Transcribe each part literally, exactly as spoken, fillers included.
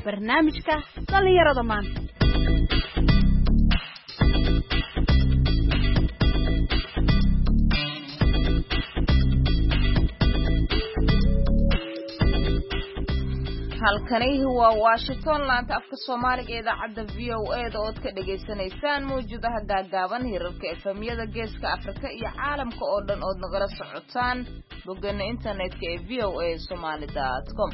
barnaamijka dhalinyarada maanta. halkani waa Washington laanta afka Soomaaliga ee idaacadda V O A da oo ka dhageysanaysaan mawjadaha gaagaaban hirarka efemiyada geeska Afrika iyo caalamka oo dhan oo nagala socotaan bogga internetka ee v o a somali dot com.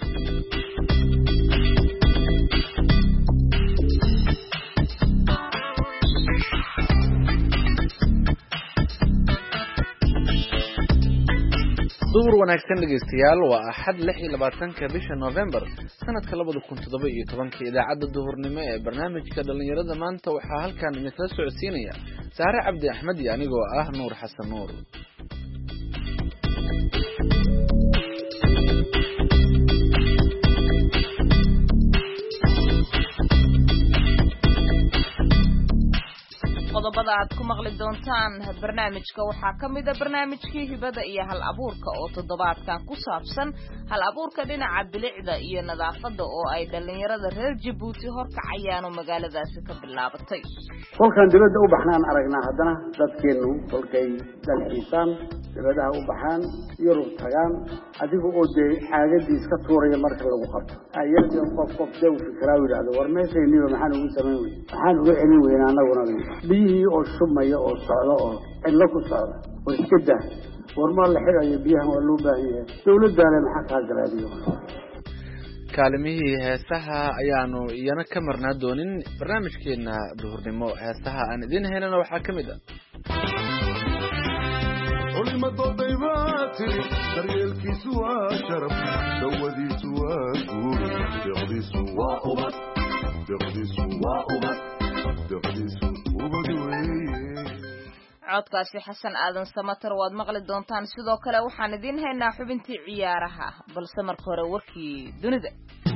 duhur wanaagsan dhegeystayaal waa axad lix iyo labaatanka bisha November sanadka labada kun toddoba iyo tobanka idaacadda duhurnimo ee barnaamijka dhalinyarada maanta waxaa halkan idinka socodsiinaya Saare Cabdi Axmed iyo anigoo ah Nuur Xasan Nuur. qodobada aad ku maqli doontaan barnaamijka waxaa ka mid ah barnaamijkii hibada iyo hal abuurka oo toddobaadkan ku saabsan hal abuurka dhinaca bilicda iyo nadaafadda oo ay dhalinyarada reer Djibouti horkacayaan oo magaaladaasi ka bilaabatay. kolkan dibadda u baxnaan aragnaa haddana dadkeenu kolkay dalxiisaan dibadaha u baxaan Yurub tagaan adiga oo dee caagadiis ka tuuraya marka lagu qabto ayadoo qof qof dee u fikraa yiraahdo war meeshayniyo maxaan ugu sameyn weyn maxaan ugu celin weyn anaguna biyihii oo shumaya oo socdo oo cidlo ku socda oo iska daa warma la xirayo biyaha waa loo baahan yahay dawladdaana maxaa ka garaadiyo kaalmihii heesaha ayaanu iyana ka marnaa doonin barnaamijkeena duhurnimo. heesaha aan idin helana waxaa ka mid ah culimada daybaati daryeelkiisu waa sharaf dawadiisu waa guur deqdiisu waa ubad deqdiisu waa ubad deqdiisu ubad weeye. codkaasi xasan aadan samatar waad maqli doontaan. sidoo kale waxaan idin haynaa xubintii ciyaaraha balse marka hore warkii dunida.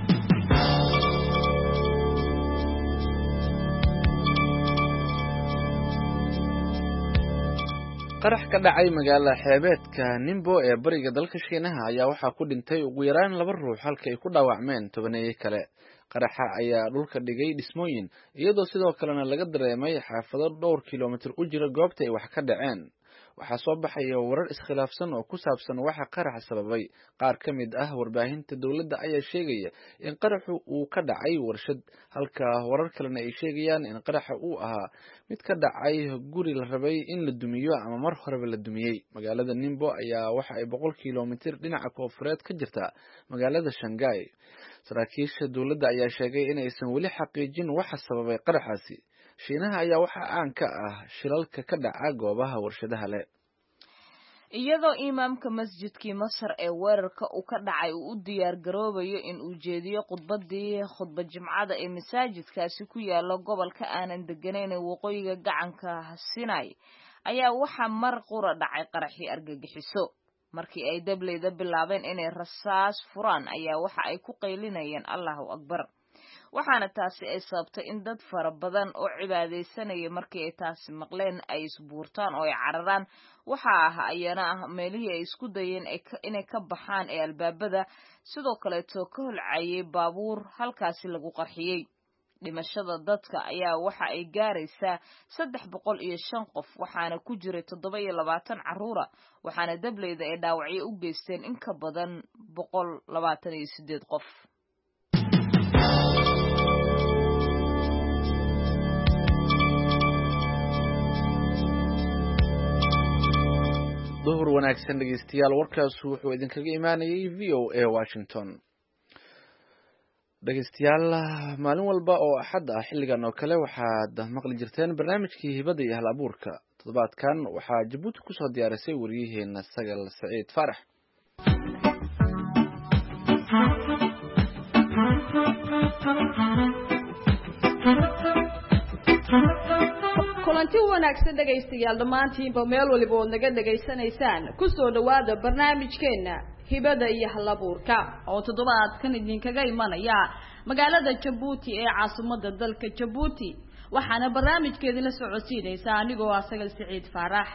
qarax ka dhacay magaalada xeebeedka Nimbo ee bariga dalka Shiinaha ayaa waxaa ku dhintay ugu yaraan laba ruux halka ay ku dhaawacmeen tobaneeyo kale. qaraxa ayaa dhulka dhigay dhismooyin iyadoo sidoo kalena laga dareemay xaafado dhowr kiiloomitir u jira goobta ay wax ka dhaceen. waxaa soo baxaya warar iskhilaafsan oo ku saabsan waxa qaraxa sababay. qaar ka mid ah warbaahinta dawladda ayaa sheegaya in qaraxu uu ka dhacay warshad halka warar kalena ay sheegayaan in qaraxa uu ahaa mid ka dhacay guri la rabay in la dumiyo ama mar horeba la dumiyey. magaalada Nimbo ayaa waxa ay boqol kiiloomitir dhinaca koonfureed ka jirta magaalada Shanghai. saraakiisha dawladda ayaa sheegay in aysan weli xaqiijin waxa sababay qaraxaasi. Shiinaha ayaa waxa aan ka ah shilalka ka dhaca goobaha warshadaha leh. iyadoo imaamka masjidkii Masar ee weerarka uu ka dhacay uu u diyaar garoobayo in uu jeediyo khudbadii khudbad jimcada ee masaajidkaasi ku yaala gobolka aanan deganeyn ee waqooyiga gacanka Sinai ayaa waxa mar qura dhacay qaraxii argagixiso. markii ay dableyda bilaabeen inay rasaas furaan ayaa waxa ay ku qaylinayeen Allahu Akbar. waxaana taasi ay sababtay in dad fara badan oo cibaadeysanaya markii ay taasi maqleen ay isbuurtaan oo ay cararaan. waxa ah ayana ah meelihii ay isku dayeen inay ka baxaan ee albaabada sidoo kale too ka holcayay baabuur halkaasi lagu qarxiyay. dhimashada dadka ayaa waxa ay gaaraysaa saddex boqol iyo shan qof waxaana ku jiray toddoba iyo labaatan caruura waxaana dableyda ay dhaawacyo u geysteen in ka badan boqol labaatan iyo sideed qof. duhur wanaagsan dhegeystayaal warkaas wuxuu idinkaga imaanayay V O A Washington. dhegeystayaal maalin walba oo axad ah xilligan oo kale waxaad maqli jirteen barnaamijkii hibada iyo hal abuurka. toddobaadkan waxaa Djibouti ku soo diyaarisay wariyaheena Sagal Saciid Farax. kulanti wanaagsan dhageystayaal dhamaantiinba meel waliba oo naga dhageysanaysaan ku soo dhawaada barnaamijkeena hibada iyo hal abuurka oo toddobaadkan idinkaga imanaya magaalada Djibouti ee caasimadda dalka Djibouti. waxaana barnaamijkeedina socodsiinaysa anigoo ah Sagal Saciid Farax.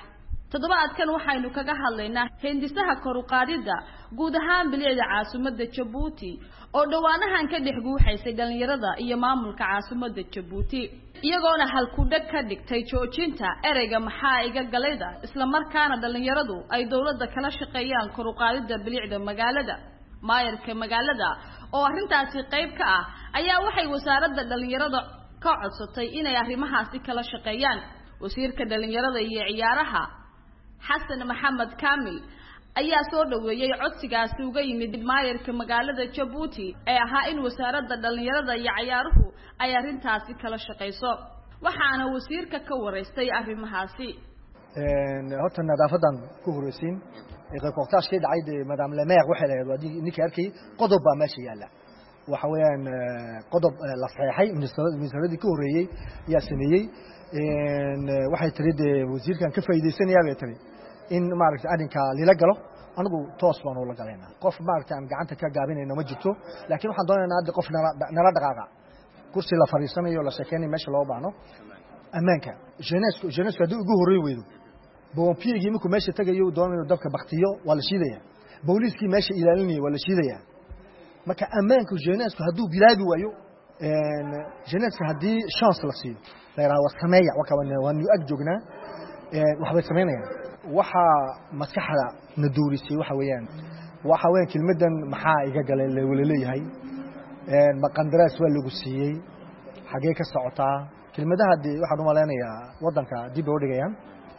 toddobaadkan waxaynu kaga hadlaynaa hindisaha kor u qaadida guud ahaan bilicda caasimadda Djibouti oo dhawaanahan ka dhex guuxaysay dhalinyarada iyo maamulka caasimadda Djibouti iyagoona halkudhag ka dhigtay joojinta ereyga maxaa iga galayda isla markaana dhalinyaradu ay dawladda kala shaqeeyaan kor u qaadida bilicda magaalada maayarka magaalada oo arrintaasi qayb ka ah ayaa waxay wasaaradda dhalinyarada ka codsatay inay arrimahaasi kala shaqeeyaan wasiirka dhalinyarada iyo ciyaaraha Xasan Maxamed Kamil ayaa soo dhaweeyay codsigaasi uga yimid maayarka magaalada Djibouti ee ahaa in wasaaradda dhalinyarada iyo ciyaaruhu ay arrintaasi kala shaqeyso waxaana wasiirka ka wareystay arrimahaasi een horta nadaafadan ku horeysiin ee qoqtaashkii dhacay madam la mayor waxa leeyahay wadii ninka arkay qodob baa meesha yaala waxa weeyaan qodob la saxeexay ministradii ku horeeyay yaa sameeyay een waxay tirade wasiirkan ka faa'iideysanaya bay tiri in maaragtay arinka lila galo anigu toos baan oo la galeynaa qof maaragtay aan gacanta ka gaabinayno ma jirto laakiin waxaan doonaynaa in qof nala dhaqaaqa kursi la fariisanayo la sheekeenay meesha loo baano amaanka jeunesse jeunesse hadii ugu horeey weydo boompiyeegi markuu meesha tagayo doonayo dabka baktiyo waa la shiidaya booliskii meesha ilaalinaya waa la shiidaya marka amaanka jeunesse haduu bilaabi waayo een jeunesse hadii chance la siiyo leeyahay waa sameeya waa waa new ag joognaa ee waxbay sameynayaan waxa maskaxda naduurisay waxa weeyaan waxa weeyaan kelmadan maxaa iga galay wala leeyahay een ma qandaraas waa lagu siiyay xagee ka socotaa kelmadaha waxaan u maleynayaa wadanka dib u dhigayaan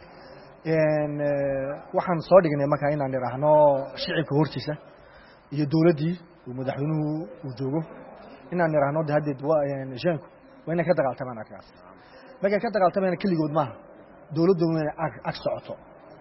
een waxaan soo dhignay marka inaan yiraahno shicibka hortiisa iyo dawladii uu madaxweynuhu uu joogo inaan yiraahno hadda waa een jeanku waa inay ka dagaaltamaan arkaas marka ka dagaaltamaan kaligood maaha dawladdu waa inay ag socoto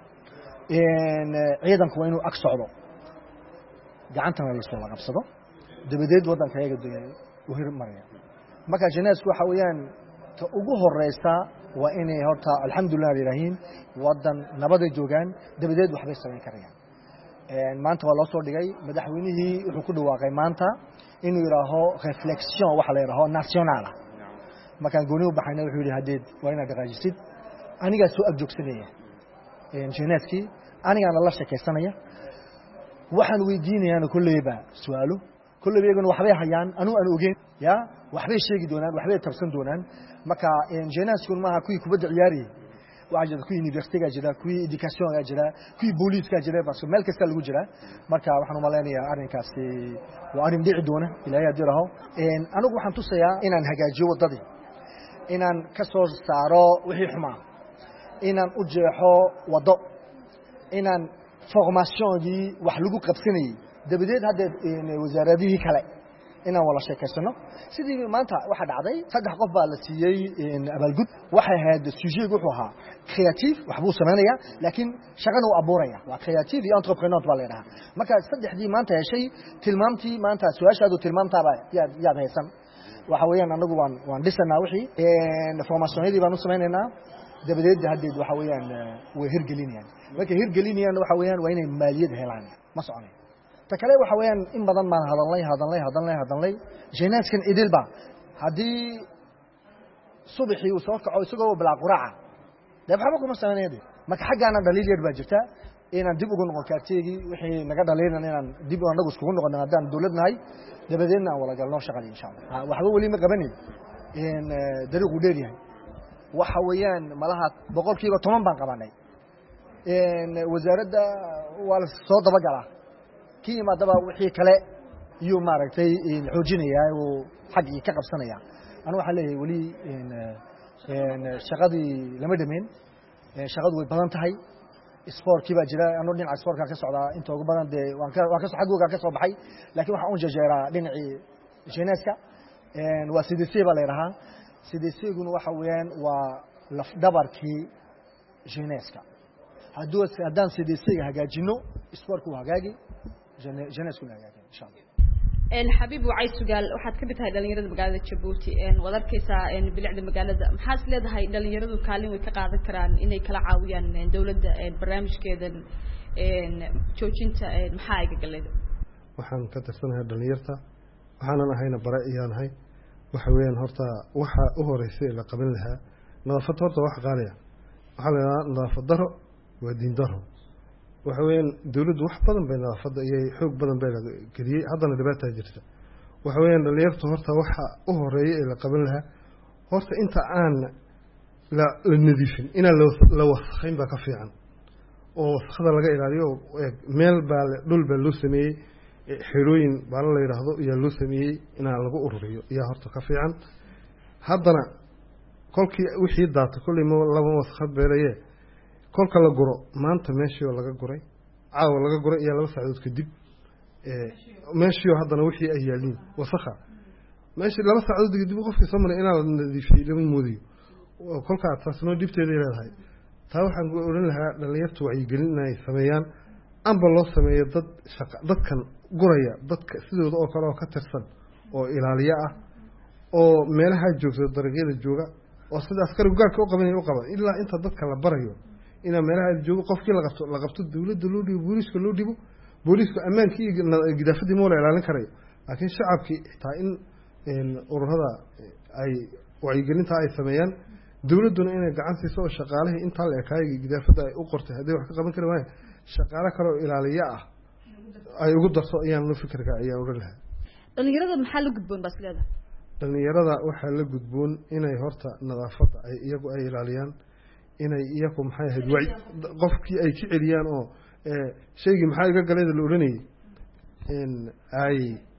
een ciidanku waa inuu ag socdo gacantana la soo qabsado dabadeed wadanka ayaga uu hirmaraya marka jeunesse waxa weeyaan ta ugu horeysa waa inay horta alxamdulillah ilaahin wadan nabad ay joogan dabadeed waxbay sameyn karayaan een maanta waa loo soo dhigay madaxweynihii wuxuu ku dhawaaqay maanta inuu yiraaho reflexion waxa la yiraaho national marka gooni u baxayna wuxuu yiri hadeed waa inaad dhaqaajisid aniga soo agjoogsanaya een jeunesse aniga la sheekaysanaya waxaan weydiinayaa kulleeba su'aalo kulleebana waxbay hayaan anu aan ogeyn ya waxbay sheegi doonaan waxbay tabsan doonaan marka in jeunesse ma aha kuwi kubadda ciyaari waajid kuwi university-ga jira kuwi education-ga jira kuwi police-ka jira bas meel kasta lagu jira marka waxaan u maleynayaa arrinkaasi waa arrin dhici doona ilaahay hadiraho in anigu waxaan tusayaa inaan hagaajiyo wadadii inaan ka soo saaro wixii xumaa inaan u jeexo wado inaan formation-gii wax lagu qabsanayay dabadeed hadda wasaaradihii kale inaan wala sheekaysano sidii maanta waxa dhacday saddex qof baa la siiyay abaalgud waxa ahayd sujet wuxuu ahaa creative wax buu sameeyaa laakiin shaqada uu abuuraya waa creative iyo entrepreneur baa leedahay marka saddexdii maanta heshay tilmaamtii maanta su'aashaadu tilmaamtaaba yaad yaad haysan waxa weeyaan anagu waan waan dhisanaa wixii ee formation-yadii baan u sameeynaa dabadeed haddeed waxa weeyaan way hirgelinayaan marka hirgelinayaan waxa weeyaan waa inay maaliyad helaan ma soconay ta kale waxa weeyaan in badan ma hadalnay hadalnay hadalnay hadalnay jeunesse-kan idilba hadii subaxii uu soo kaco isagoo bilaa quraaca dabxaba kuma sameeyay marka xaggaana dhaliil yar baa jirta inaan dib ugu noqon kaarteegi wixii naga dhaliilan inaan dib anagu isku noqono hadaan dawladnahay dabadeedna wala galno shaqada insha Allah waxba wali ma qabanin in dariiqu dheer yahay waxa weeyaan malaha boqolkiiba toban baan qabanay in wasaaradda wala soo daba galaa kii ma daba wixii kale iyo maaragtay in xoojinaya oo xaqii ka qabsanaya anu waxa leeyahay wali in in shaqadii lama dhameyn shaqadu way badan tahay sport-kii baa jira anu dhinaca sport-ka ka socda inta ugu badan de waan ka waan ka xagooga ka soo baxay laakiin waxa uu jejeeraa dhinacii jeunesse-ka een waa sidii baa leeyahay sidii waxa weeyaan waa laf dhabarkii jeunesse-ka hadduu haddaan sidii hagaajino sport-ku hagaagi jeunesse-ku hagaagi insha Allah een xabiib wacay su'aal waxaad ka bitahay dhalinyarada magaalada Djibouti een wadarkaysa een bilicda magaalada maxaad leedahay dhalinyaradu kaalin way ka qaadan karaan inay kala caawiyaan dawladda een barnaamijkeedan een joojinta een maxaa iga galay waxaan ka tirsanahay dhalinyarta waxaan ahayna bara iyaanahay waxa weeyaan horta waxa u horeysay la qaban lahaa nadaafad horta wax qaaliya waxa la yiraahdaa nadaafad daro ودين دارهم وحوين دولد واحد بدن بين فض يحوق بدن بين كذي هذا اللي بات هجرته وحوين اللي يرتهرته وحى أهري إلى قبلها هرت أنت عن لا النظيفين إن لو لو وسخين بكفي عن وسخذ لقى إلى اليوم ميل بال دول باللوسمي حلوين بالله يرهضوا يا لوسمي إن لقوا أهري يا هرت كفي عن هذانا كل كي وحي دات كل ما لو وسخذ بيريه كل كلا جرو ما أنت ماشي ولا جري عاو ولا جري يا لو سعود كدب ماشي هذانا وحي أيالين وسخة ماشي لو سعود كدب وقف في صمر إن النظيفين لمن مودي وكل كات تصنو ديبت لي هاي تروح نقول لها لليرت وعي قلنا سميان أم بالله سمي ضد شق ضد كان قرية ضد سيد أو كلا كترسل أو إلالية أو مالها الجوز الدرجة الجوجا وصد أفكار وقال كوقا من الوقبة إلا أنت ضد كلا بريو إن مالها الجوجا قف كلا لغبت لغبت الدولة دولة بوليس كله ديبو بوليس أمان كي جدا فدي مولا إعلان كريه لكن شعب كي تعين إن أور هذا أي وعي قلنا هاي سميان دولة دون إن قاعد سوى شغاله إن طلع كاي جدا فدا أقرته هذه وحكي قبل كده ما شغاله كرو إلالية أي يقدر صو يعني لو فكر كأي أورلها dhalinyarada maxaa la gudboon bas leedahay dhalinyarada waxaa la gudboon inay horta nadaafada ay iyagu ay ilaaliyaan inay iyagu maxay ahayd wacyi qofkii ay ka celiyaan oo ee shaygi maxay iga galay la oranayay in ay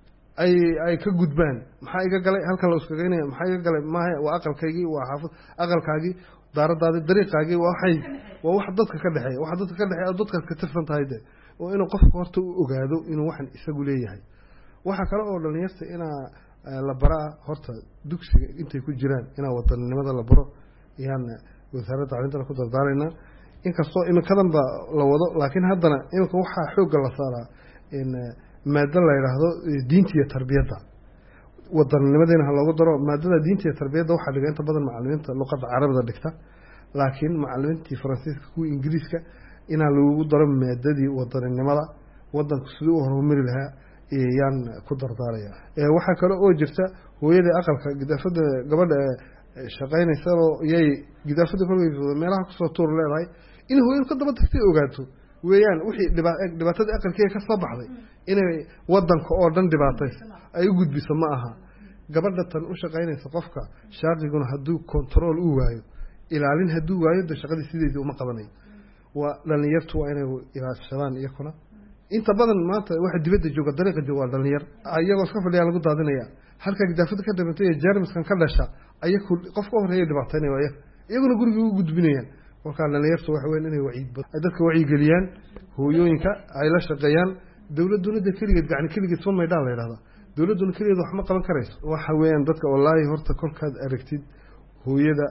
ay ay ka gudbaan maxay iga galay halkan la iska geynay maxay iga galay maahay waa aqalkaygii waa xaafad aqalkaagii daaradaadi dariiqaagii waa waxay waa wax dadka ka dhaxay wax dadka ka dhaxay dadka ka tirsan tahay oo inuu qofku horta u ogaado inuu waxan isagu leeyahay waxa kale oo dhalinyarta ina la baraa horta dugsiga intay ku jiraan ina wadanimada la baro yaan wasaaradda tacliinta ku dardaarayna in kastoo imikadan ba la wado laakiin haddana imika waxa xoog la saaraa in maadada la yiraahdo diinta iyo tarbiyadda wadanimadana ha loogu daro maadada diinta iyo tarbiyadda waxa dhiga inta badan macallimiinta luqadda carabida dhigta laakiin macallimiintii faransiiska ku ingiriiska ina lagu daro maadadii wadanimada wadanku sidoo uu horumari lahaa yaan ku dardaaraya ee waxa kale oo jirta hooyada aqalka gidaafada gabadha shaqaynaysa oo yay gidaafada kulligeed meelaha ku soo tuur leedahay in hooyadu ka daba tagtay ogaato weeyaan wixii dhibaatada aqalkeeda ka soo baxday inay wadanka oo dhan dhibaatay ay u gudbiso ma aha gabadha tan u shaqaynaysa qofka shaqiguna haduu control u waayo ilaalin haduu waayo shaqadii sideedii uma qabanayo waa dhalinyartu waa inay ilaashadaan iyakuna inta badan maanta waxa dibadda jooga dariiqa jooga dhalinyar ayagoo iska fadhiya lagu daadinaya halka gidaafada ka dambeeyay jeermiskan ka dhasha ayagu qofka horeeyay dhibaataynaya ayaga iyaguna guriga u gudbinayaan marka dhalinyartu waxa weyn inay wacyi ay dadka wacyi geliyaan hooyooyinka ay la shaqeeyaan dawladuna kaligeed gacan kaligeed soo meedhaan la yiraahdo dawladuna kaligeed wax ma qaban karayso waxa weeyaan dadka wallahi horta kolkaad aragtid hooyada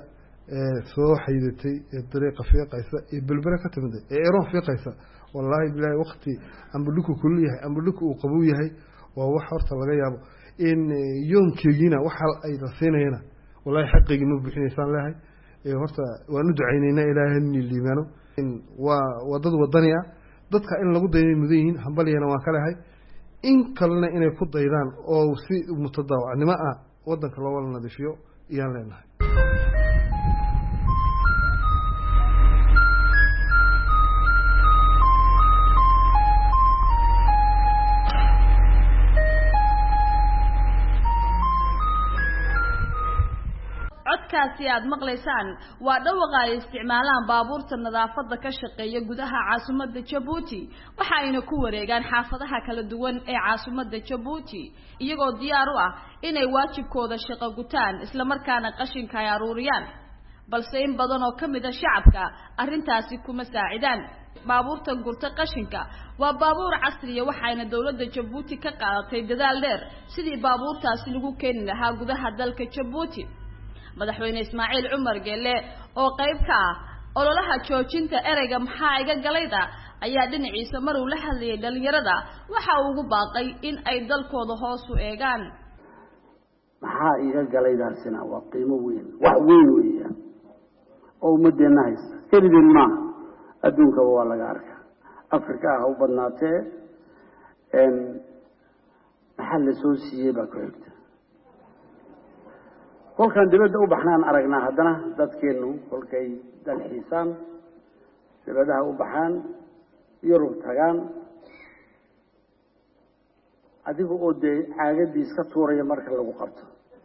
soo xaydatay dariiqa fiiqaysa ee bilbara ka timid ee eero fiiqaysa والله بلا وقتي أم بدوكو كليه أم بدوكو قبويه ووحرت لغيابه إن يوم كيجينا وحل أي رصينا هنا والله حقي جنوب بحين إنسان لهاي ورت وندعينا إلى هني اللي مانو إن وضد والدنيا ضدك إن لقود المذين حنبلي أنا وكلهاي إن كلنا إن يفض إيران أو سي متضاوع نماء وضدك الله ولا نضيفيه يان لنا codkaasi aad maqlaysaan waa dhawaqa ay isticmaalaan baabuurta nadaafadda ka shaqeeya gudaha caasimadda Djibouti waxa ayna ku wareegaan xaafadaha kala duwan ee caasimadda Djibouti iyagoo diyaar u ah inay waajibkooda shaqo gutaan isla markaana qashinka ay aruuriyaan balse in badan oo kamid ah shacabka arrintaasi kuma saacidaan baabuurta gurta qashinka waa baabuur casri ah waxayna dawladda Djibouti ka qaadatay dadaal dheer sidii baabuurtaasi lagu keeni lahaa gudaha dalka Djibouti madaxweyne Ismaaciil Cumar Gelle oo qayb ka ah ololaha joojinta ereyga maxaa iga galayda ayaa dhinaciisa mar uu la hadlayay dhalinyarada waxa uu ugu baaqay in ay dalkooda hoos u eegaan maxaa iga galaydaasina waa qiimo weyn wax weyn weeyaan oo umadeena haysta kelidin ma adduunka waa laga arkaa Afrika ha u badnaatee in maxal la soo siiyay ba ku xigta kolkaan dibadda u baxnaan aragnaa haddana dadkeenu kolkay dalxiisaan dibadaha u baxaan yurub tagaan adiga oo dee caagadii iska tuuraya marka lagu qabto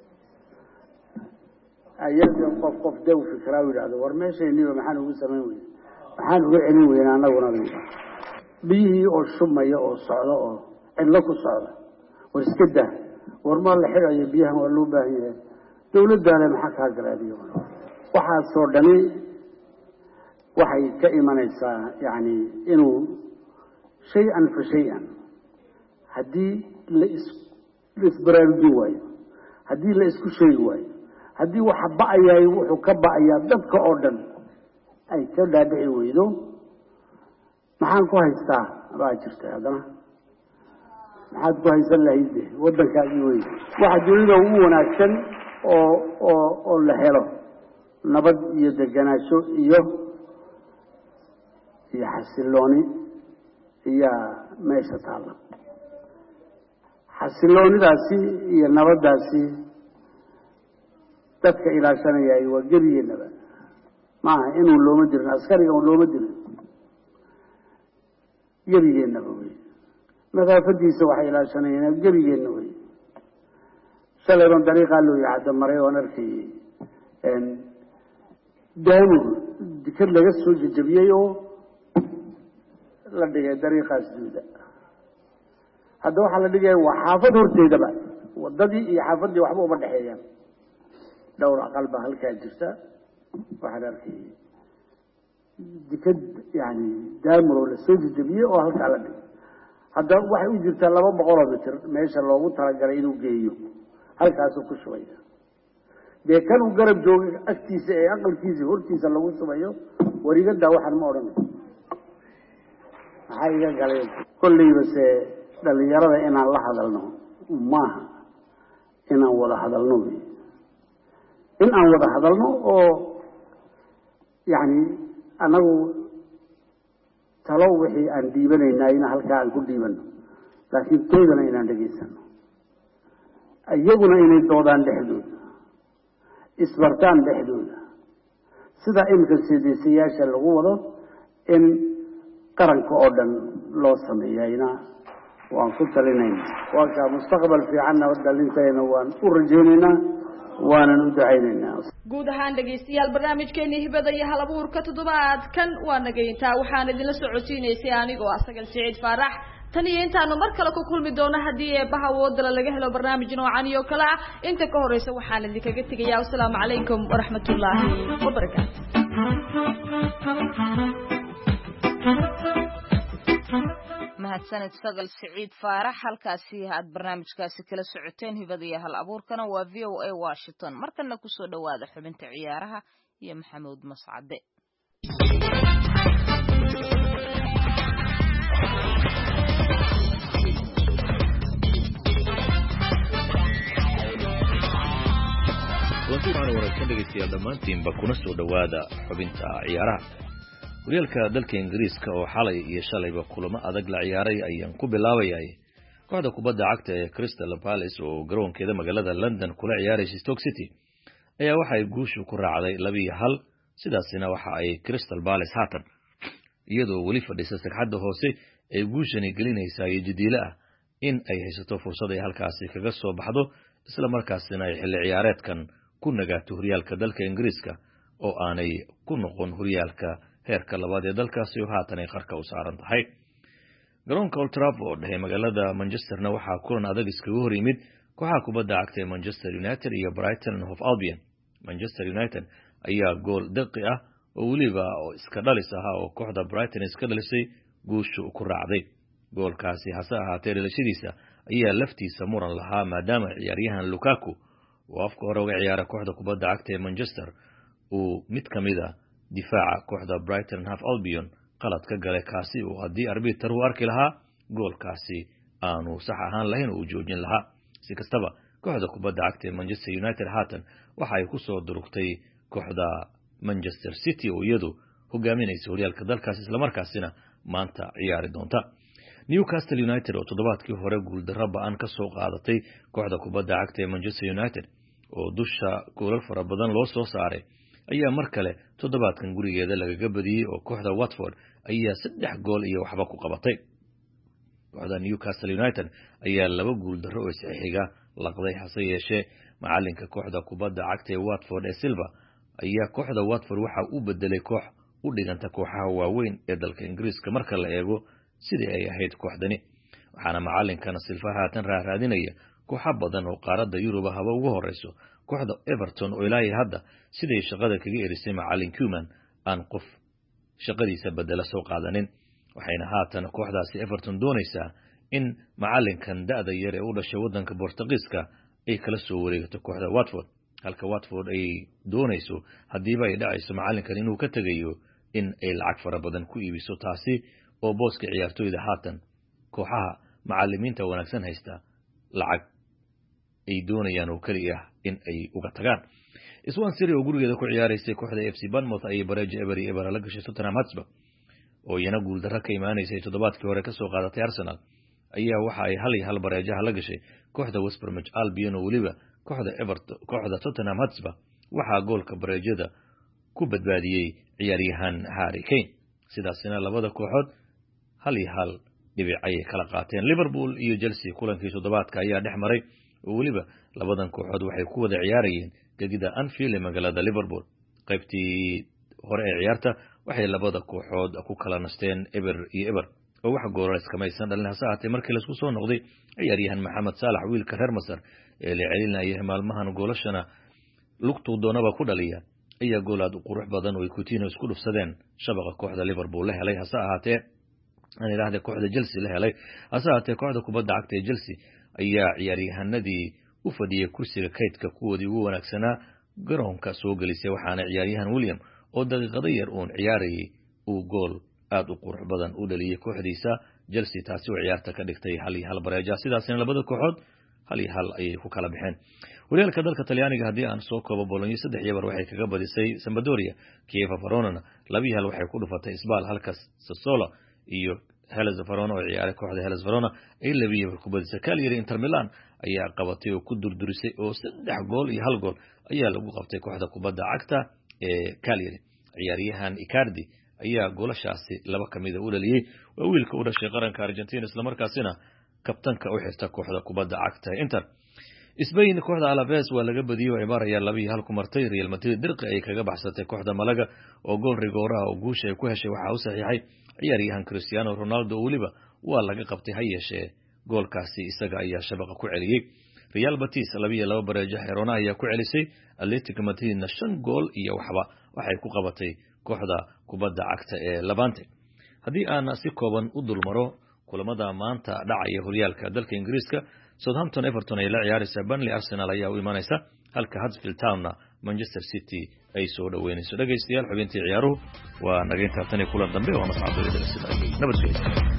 ayada qof qof dee u fikiraa u yidhaahdo war meeshayniba maxaan ugu samayn weyne maxaan uga celin weyne annaguna biyihii oo shumaya oo socda oo cidlo ku socda war iska dah war maa la xidhayo biyahan waa loo baahan yahay dawladdaale maxaa kaa galaadiyo waxaasoo dhani waxay ka imanaysaa yani inuu shay-an fa shay-an haddii la is la isbaraarujin waayo haddii la isku sheegi waayo haddii waxa ba'ayaay wuxuu ka ba'ayaa dadka oo dhan ay ka dhaadhici weydo maxaan ku haystaa baa jirta haddana maxaad ku haysan lahayd waddankaagii wey waxa dunida ugu wanaagsan oo oo oo la helo nabad iyo deganaansho iyo iyo xasilooni iyaa meesha taalla xasiloonidaasi iyo nabaddaasi dadka ilaashanayay waa gebigeennaba maaha inuu looma dirin askariga un looma dirin gebigeennaba wey nadaafadiisa waxay ilaashanayeen gebigeenna wey shalay baan dariiqaa loo yacada maray oon arkayay daamur dikad laga soo jejabiyey oo la dhigay dariiqaas duuda hadda waxaa la dhigaya waa xaafad horteedaba wadadii iyo xaafaddii waxba uma dhexeeyaan dhowr aqal baa halkaa jirta waxaan arkayay dikad yani daamur oo lasoo jejabiyey oo halkaa la dhigay hadda waxay u jirtaa laba boqoloo mitir meesha loogu talagalay inuu geeyo halkaasuu ku shubaya dee kan uu garab jooga agtiisa ee aqalkiisa hortiisa lagu shubayo warigadaa waxaan ma odhanayo maxaa iga galay kolleyba se dhalinyarada inaan la hadalno maaha inaan wada hadalno wey in aan wada hadalno oo yani anagu talo wixii aan dhiibanaynaa ina halkaa aan ku dhiibano laakiin toodana inaan dhegaysano iyaguna inay doodaan dhexdooda isbartaan dhexdooda sidaa imika sidiisayaasha lagu wado in qaranka oo dhan loo sameeyayna waan ku talinayna waa kaa mustaqbal fiicanna dhalintayna waan u rajaynaynaa waanan u ducaynaynaa guud ahaan dhegaystayaal barnaamijkeeni hibada iyo hal abuurka toddobaadkan waa nagayntaa waxaan idinla socodsiinaysay anigoo asagan Saciid Faarax tan iyo intaanu mar kale ku kulmi doono haddii eebaha wadala laga helo barnaamij noocan iyo kale ah inta ka horeysa waxaan idinkaga tegayaa assalaamu calaykum waraxmatullaahi wabarakaatu mahadsanid sagal Saciid Faarax halkaasi aad barnaamijkaasi kala socoteen hibada iyo hal abuurkana waa V O A Washington markana ku soo dhawaada xubinta ciyaaraha iyo Maxamuud Mascade waxaan wanaagsan dhegeystayaal dhammaantiinba kuna soo dhawaada xubinta ciyaaraha horyaalka dalka Ingiriiska oo xalay iyo shalayba kulamo adag la ciyaaray ayaan ku bilaabayay kooxda kubadda cagta ee Crystal Palace oo garoonkeeda magaalada London kula ciyaaraysa Stoke City ayaa waxa ay guushu ku raacday laba iyo hal sidaasina waxa ay Crystal Palace haatan iyadoo wali fadhisa sagxadda hoose ay guushani gelinaysaa jadiila ah in ay haysato fursad ay halkaasi kaga soo baxdo isla markaasina ay xilli ciyaareedkan ku nagaato horyaalka dalka Ingiriiska oo aanay ku noqon horyaalka heerka labaad ee dalkaasi oo haatan ay qarka u saaran tahay garoonka Old Trafford ee magaalada Manchesterna waxaa kulan adag iskaga hor yimid kooxaha kubadda cagta ee Manchester United iyo Brighton and Hove Albion Manchester United ayaa gool daqiiq ah oo waliba oo iska dhalis ah oo kooxda Brighton iska dhalisay guushu ku raacday goolkaasi hase ahaatee dhalashadiisa ayaa laftiisa muran lahaa maadaama ciyaaryahan Lukaku oo afka hore uga ciyaara kooxda kubadda cagta ee Manchester uu mid kamid ah difaaca kooxda Brighton and Hove Albion qalad ka galay kaasi oo hadii arbiter uu arki lahaa goolkaasi aanu sax ahaan lahayn oo joojin lahaa si kastaba kooxda kubadda cagta ee Manchester United haatan waxa ay ku soo durugtay kooxda Manchester City oo iyadu hogaaminaysa horyaalka dalkaas isla markaasina maanta ciyaari doonta Newcastle United oo toddobaadkii hore guul darro ba'an ka soo qaadatay kooxda kubadda cagta ee Manchester United oo dusha goolal fara badan loo soo saaray ayaa mar kale toddobaadkan gurigeeda lagaga badiyey oo kooxda Watford ayaa saddex gool iyo waxba ku qabatay. kooxda Newcastle United ayaa laba guul darro oo saxiiga laqday hase yeeshee macalinka kooxda kubadda cagta ee Watford ee Silva ayaa kooxda Watford waxa uu bedelay koox u dhiganta kooxaha waaweyn ee dalka Ingiriiska marka la eego sidii ay ahayd kooxdani. waxaana macalinkana Silva haatan raadinaya kooxo badan oo qaaradda Yurub haba ugu horeyso kooxda Everton oo ilaa hadda sidii shaqada kaga erisay macalin Koeman aan qof shaqadiisa bedela soo qaadanin. waxayna haatan kooxdaasi Everton doonaysaa in macalinkan da'da yar ee u dhashay wadanka Portugiiska ay kala soo wareegto kooxda Watford, halka Watford ay doonayso hadiiba ay dhacayso macalinkan inuu ka tagayo in ay lacag fara badan ku iibiso, taasi oo booska ciyaartooyda haatan kooxaha macallimiinta wanaagsan haysta lacag ay doonayaan oo kaliya in ay uga tagaan. Swansea City oo gurigeeda ku ciyaaraysay kooxda F C Bournemouth ay bareejo eber iyo eber la gashay Tottenham Hotspur oo iyana guul darro ka imaanaysay toddobaadkii hore ka soo qaadatay Arsenal ayaa waxa ay hal iyo hal bareejaha la gashay kooxda West Bromwich Albion oo waliba kooxda Everton kooxda Tottenham Hotspur waxa goolka bareejada ku badbaadiyay ciyaaryahan Harry Kane. sidaasina labada kooxood hal iyo hal dhibic ay kala qaateen. Liverpool iyo Chelsea kulankii toddobaadka ayaa dhex maray oo waliba labadan kooxood waxay ku wada ciyaarayeen gegida Anfield ee magaalada Liverpool. qaybtii hore ee ciyaarta waxay labada kooxood ku kala nasteen eber iyo eber oo wax gool iskama aysan dhalin. hase ahaatee markii la isku soo noqday ciyaaryahan Mohamed Salah wiilka reer Masar ee la celinayay maalmahan goolashana lugtu doonaba ku dhaliya ayaa goolaad u qurux badan oo ay Coutinho isku dhufsadeen shabaqa kooxda Liverpool la helay. hase ahaatee aan ilaahay kooxda Chelsea la helay hase ahaatee kooxda kubadda cagta ee Chelsea ayaa ciyaaryahanadii u fadhiyay kursiga kaydka kuwoodii ugu wanaagsanaa garoonka soo gelisay, waxaana ciyaaryahan William oo daqiiqado yar uun ciyaarayay uu gool aad u qurux badan u dhaliyay kooxdiisa Chelsea, taasi oo ciyaarta ka dhigtay hal iyo hal bareeja. sidaasina labada kooxood hal iyo hal ayay ku kala baxeen. horyaalka dalka Talyaaniga haddii aan soo koobo Bologna saddex iyo eber waxay kaga badisay Sampdoria, Kiev Verona laba iyo hal waxay ku dhufatay Spal, halka Sassuolo iyo Hellas Verona oo ciyaaray kooxda Hellas Verona ay laba iyo eber ku badisay. Cagliari Inter Milan ayaa qabatay oo ku durdurisay oo saddex gool iyo hal gool ayaa lagu qabtay kooxda kubadda cagta ee Cagliari. ciyaaryahan Icardi ayaa goolashaasi laba kamid ah u dhaliyay, waa wiilka u dhashay qaranka Argentina isla markaasina kabtanka u xirta kooxda kubadda cagta Inter. Spain kooxda Alaves waa laga badiyay oo Eibar ayaa laba iyo hal ku martay. Real Madrid dirqi ay kaga baxsatay kooxda Malaga oo gool rigooraha oo guusha ay ku heshay waxa uu saxiixay ciyaaryahan Cristiano Ronaldo oo waliba waa laga qabtay ha yeeshee goolkaasi isaga ayaa shabaqa ku celiyay. Real Betis laba iyo laba bareejo Girona ayaa ku celisay. Atletico Madrid shan gool iyo waxba waxay ku qabatay kooxda kubadda cagta ee Levante. haddii aan si kooban u dulmaro kulamada maanta dhacaya horyaalka dalka Ingiriiska, Southampton Everton ay la ciyaaraysaa, Burnley Arsenal ayaa u imanaysa, halka Huddersfield Town Manchester City ay soo dhaweynayso. dhageystayaal xubintii ciyaaruhu waa naga intaa tan iyo kulan dambe oo mas'aabada sida nabadgelyo.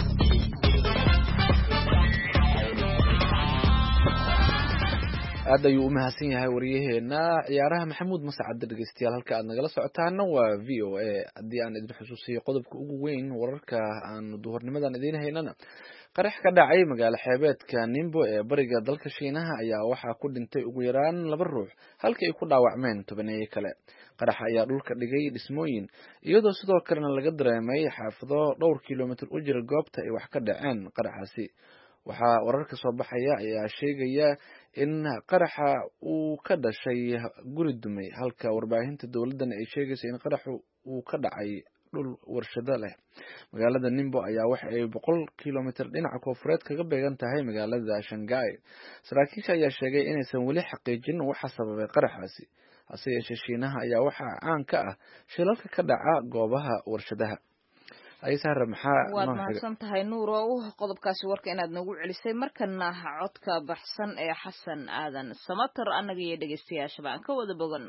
aad ayuu u mahadsan yahay wariyaheena ciyaaraha Maxamuud Mascad. dhageystayaal halka aad nagala socotaana waa V O A. haddii aan idin xusuusiyo qodobka ugu weyn wararka aan duhurnimadan idin haynana, qarax ka dhacay magaalo xeebeedka Nimbo ee bariga dalka Shiinaha ayaa waxaa ku dhintay ugu yaraan laba ruux halka ay ku dhaawacmeen tobaneeyo kale. qaraxa ayaa dhulka dhigay dhismooyin iyadoo sidoo kalena laga dareemay xaafado dhowr kiiloomitir u jira goobta ay wax ka dhaceen qaraxaasi. waxaa wararka soo baxaya ayaa sheegaya in qaraxa uu ka dhashay guri dumay, halka warbaahinta dowladana ay sheegayso in qaraxu uu ka dhacay dhul warshado leh. magaalada Nimbo ayaa waxa ay boqol kiiloomitir dhinaca koonfureed kaga beegan tahay magaalada Shanghai. saraakiisha ayaa sheegay inaysan weli xaqiijin waxa sababay qaraxaasi, hase yeeshee Shiinaha ayaa waxaa caan ka ah shilalka ka dhaca goobaha warshadaha. waad mahadsan tahay Nuur oo qodobkaasi warka inaad nagu celisay. markana codka baxsan ee Xasan Aadan Samatar annaga iyo dhageystayaashaba aan ka wada bogano.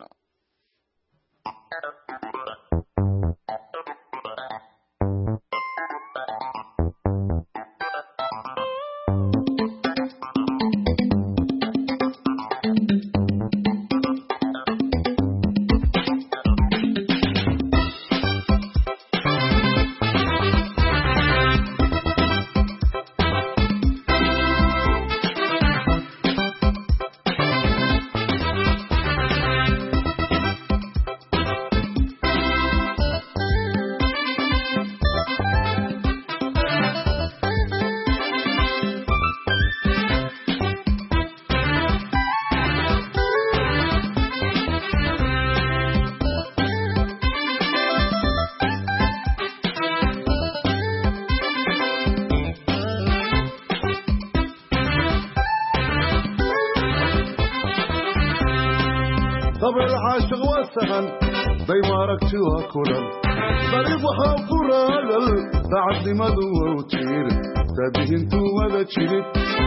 واسهل دايما ركتي وكلن طريق وحافر هذا بعد ما دو وتير تبيه انتو وذا تشيرت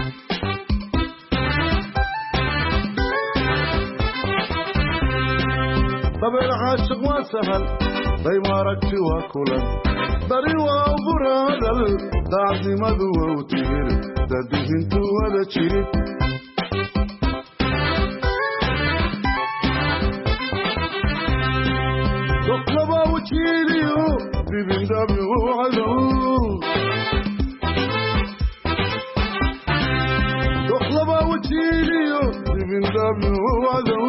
طبع العاشق واسهل دايما ركتي وكلن طريق وحافر هذا بعد ما دو وتير تبيه انتو وذا تشيرت دخلبا وتشيليو ببن دابي وعدو دخلبا وتشيليو ببن دابي وعدو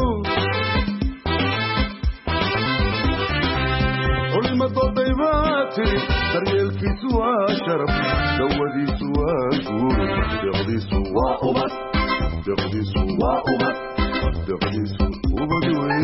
علمت الضيباتي تريل في سوا شرف دودي سوا قول يغضي سوا أبد يغضي سوا أبد يغضي سوا أبد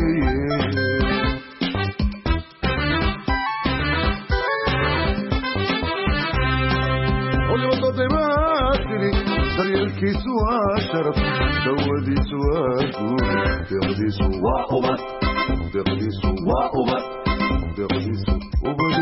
دريالكي سوا شرف دودي سوا قول تغدي سوا أبد تغدي سوا أبد تغدي سوا أبد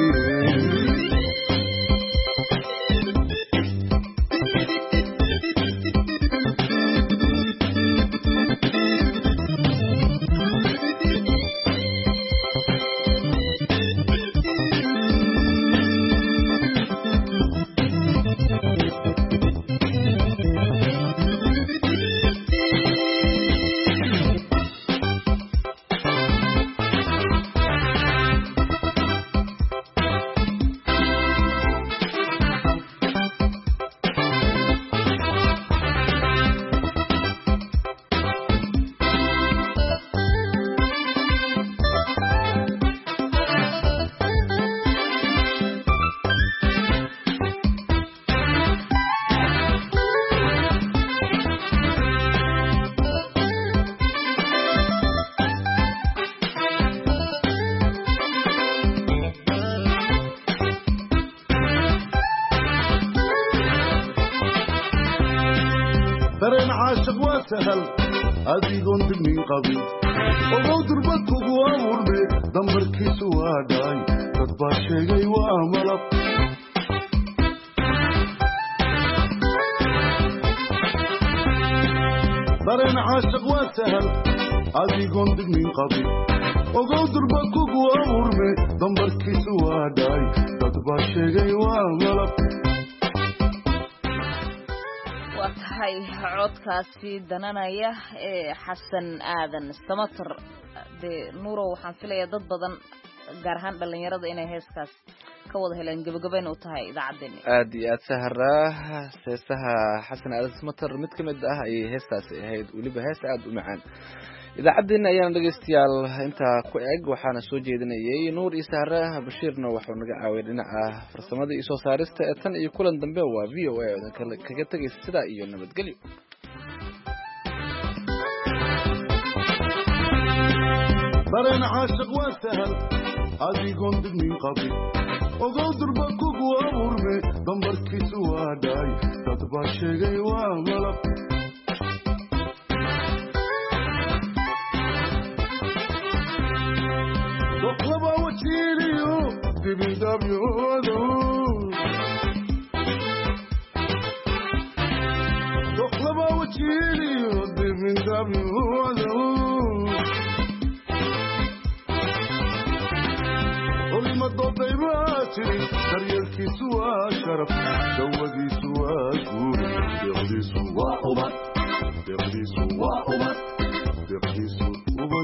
درين عاشق وسهل أديقون من قبل وغو دربك وغوامر بي دمبر كيسو واداي تطبع شيغي واملب درين عاشق وسهل أديقون من قبل وغو دربك وغوامر بي دمبر كيسو واداي تطبع شيغي واملب وatahay codkaasi dananaya ee xasan aadan samatar de nuuro waxaan filayaa dad badan gaar ahaan dhalinyarada inay heeskaas ka wada heleen gabagabayn u tahay idaacadeena aad iyo aad sahra heesaha xasan aadan samatar mid kamid ah ay heestaasi ahayd waliba hees aad u macaan idaacadeena ayaan dhageystayaal inta ku eeg waxaana soo jeedinayay nuur iyo sahra bashiirna wuxuu naga caawiyay dhinaca farsamada iyo soo saarista ee tan iyo kulan dambe waa v o a oo kaga tagaysa sidaa iyo nabadgelyo درين عاشق وسهل أديقون من قبل وغو دربك وغوامر بي دمبر كيسو واداي تطبع شيغي واملب دخلبا وتشيليو ببن دابي وعدو دخلبا وتشيليو ببن دابي وعدو علمت الضيباتي دريالكي سوا شرف دودي سوا قول يغضي سوا أبد يغضي سوا أبد يغضي سوا أبد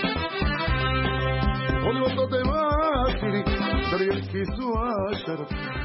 علمت الضيباتي دريالكي سوا شرف